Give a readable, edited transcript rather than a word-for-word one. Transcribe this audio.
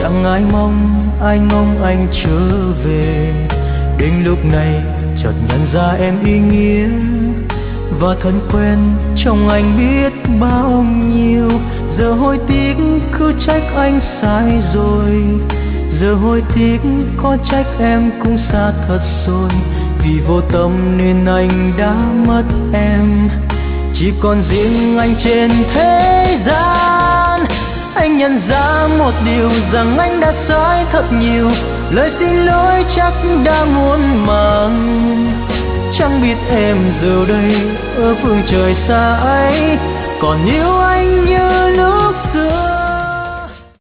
Chẳng ai mong anh trở về. Đến lúc này chợt nhận ra em ý nghĩa và thân quen trong anh biết bao nhiêu. Giờ hối tiếc cứ trách anh sai rồi, giờ hối tiếc có trách em cũng xa thật rồi. Vì vô tâm nên anh đã mất em, chỉ còn riêng anh trên thế gian. Anh nhận ra một điều rằng anh đã sai thật nhiều, lời xin lỗi chắc đã muôn màng. Chẳng biết em giờ đây ở phương trời xa ấy còn yêu anh như lúc